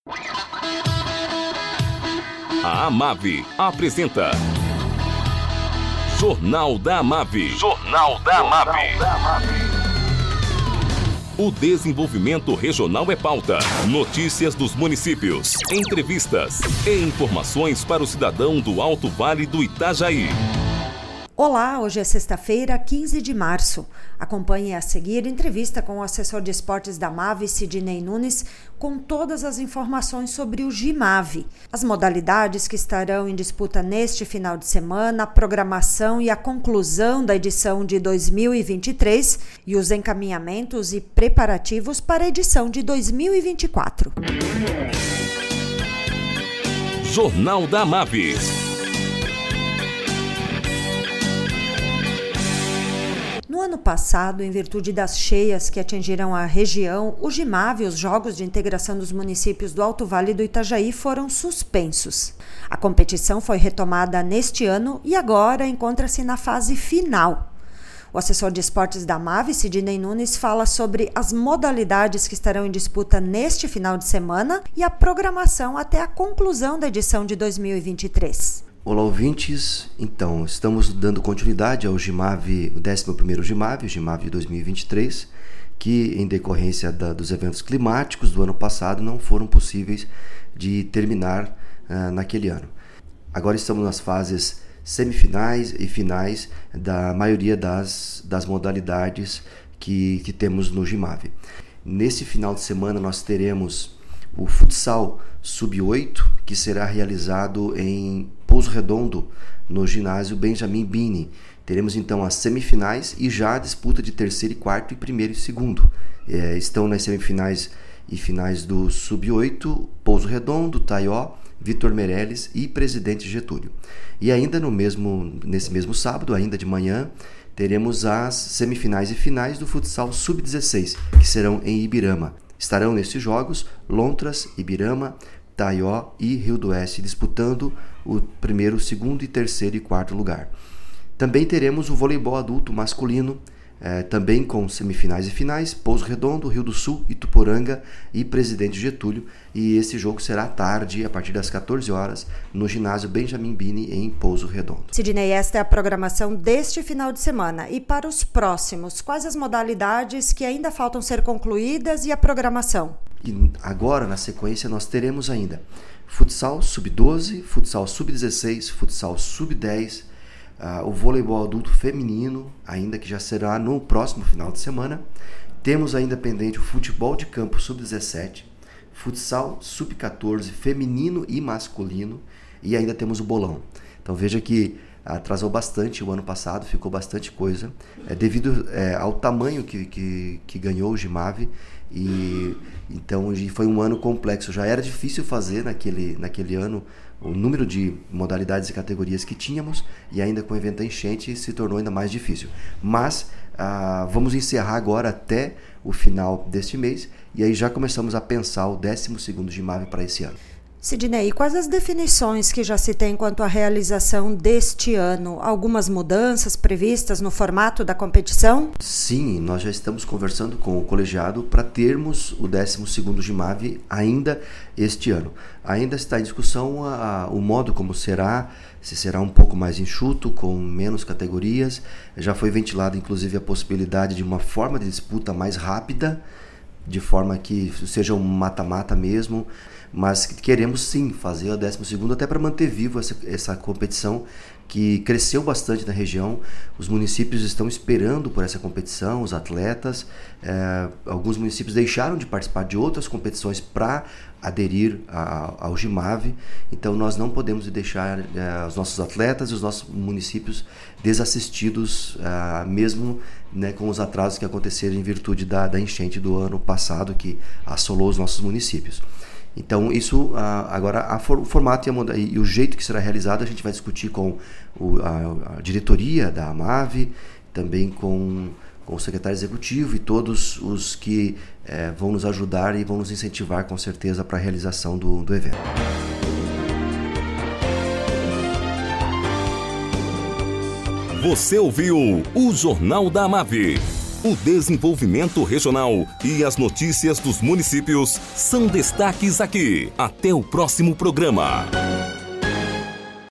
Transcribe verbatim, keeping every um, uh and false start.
A Amave apresenta Jornal da Amave. Jornal da Amave. O desenvolvimento regional é pauta. Notícias dos municípios, entrevistas e informações para o cidadão do Alto Vale do Itajaí. Olá, hoje é sexta-feira, quinze de março. Acompanhe a seguir entrevista com o assessor de esportes da Amave, Sidney Nunes, com todas as informações sobre o Gimave, as modalidades que estarão em disputa neste final de semana, a programação e a conclusão da edição de dois mil e vinte e três e os encaminhamentos e preparativos para a edição de dois mil e vinte e quatro. Jornal da Amave. No ano passado, em virtude das cheias que atingiram a região, o Gimave e os Jogos de Integração dos Municípios do Alto Vale do Itajaí foram suspensos. A competição foi retomada neste ano e agora encontra-se na fase final. O assessor de esportes da Amave, Sidney Nunes, fala sobre as modalidades que estarão em disputa neste final de semana e a programação até a conclusão da edição de dois mil e vinte e três. Olá, ouvintes. Então, estamos dando continuidade ao Gimave, o décimo primeiro Gimave, o Gimave de dois mil e vinte e três, que em decorrência da, dos eventos climáticos do ano passado não foram possíveis de terminar uh, naquele ano. Agora estamos nas fases semifinais e finais da maioria das, das modalidades que, que temos no Gimave. Nesse final de semana nós teremos o futsal sub oito, que será realizado em Pouso Redondo, no ginásio Benjamin Bini. Teremos então as semifinais e já a disputa de terceiro e quarto e primeiro e segundo. É, estão nas semifinais e finais do sub oito, Pouso Redondo, Taió, Vitor Meirelles e Presidente Getúlio. E ainda no mesmo, nesse mesmo sábado, ainda de manhã, teremos as semifinais e finais do futsal sub dezesseis, que serão em Ibirama. Estarão nesses jogos Lontras, Ibirama, Taió e Rio do Oeste disputando o primeiro, segundo e terceiro e quarto lugar. Também teremos o voleibol adulto masculino, eh, também com semifinais e finais, Pouso Redondo, Rio do Sul, Ituporanga e Presidente Getúlio. E esse jogo será à tarde, a partir das quatorze horas, no ginásio Benjamin Bini, em Pouso Redondo. Sidney, esta é a programação deste final de semana. E para os próximos, quais as modalidades que ainda faltam ser concluídas e a programação? E agora, na sequência, nós teremos ainda futsal sub doze, futsal sub dezesseis, futsal sub dez, uh, o voleibol adulto feminino, ainda que já será no próximo final de semana. Temos ainda pendente o futebol de campo sub dezessete, futsal sub catorze, feminino e masculino, e ainda temos o bolão. Então veja que atrasou bastante o ano passado, ficou bastante coisa, é, devido é, ao tamanho que, que, que ganhou o Gimave. E então foi um ano complexo. Já era difícil fazer naquele, naquele ano o número de modalidades e categorias que tínhamos, e ainda com o evento enchente se tornou ainda mais difícil. Mas ah, vamos encerrar agora até o final deste mês, e aí já começamos a pensar o décimo segundo Gimave para esse ano. Sidney, quais as definições que já se tem quanto à realização deste ano? Algumas mudanças previstas no formato da competição? Sim, nós já estamos conversando com o colegiado para termos o décimo segundo Gimave ainda este ano. Ainda está em discussão a, a, o modo como será, se será um pouco mais enxuto, com menos categorias. Já foi ventilada inclusive a possibilidade de uma forma de disputa mais rápida, de forma que seja um mata-mata mesmo, mas queremos sim fazer a décimo segundo até para manter vivo essa, essa competição que cresceu bastante na região. Os municípios estão esperando por essa competição, os atletas, é, alguns municípios deixaram de participar de outras competições para aderir a, ao Gimave, então nós não podemos deixar é, os nossos atletas e os nossos municípios desassistidos, é, mesmo né, com os atrasos que aconteceram em virtude da, da enchente do ano passado que assolou os nossos municípios. Então, isso, agora, a for, o formato e, a, e o jeito que será realizado, a gente vai discutir com o, a, a diretoria da Amave, também com, com o secretário executivo e todos os que é, vão nos ajudar e vão nos incentivar, com certeza, para a realização do, do evento. Você ouviu o Jornal da Amave. O desenvolvimento regional e as notícias dos municípios são destaques aqui. Até o próximo programa.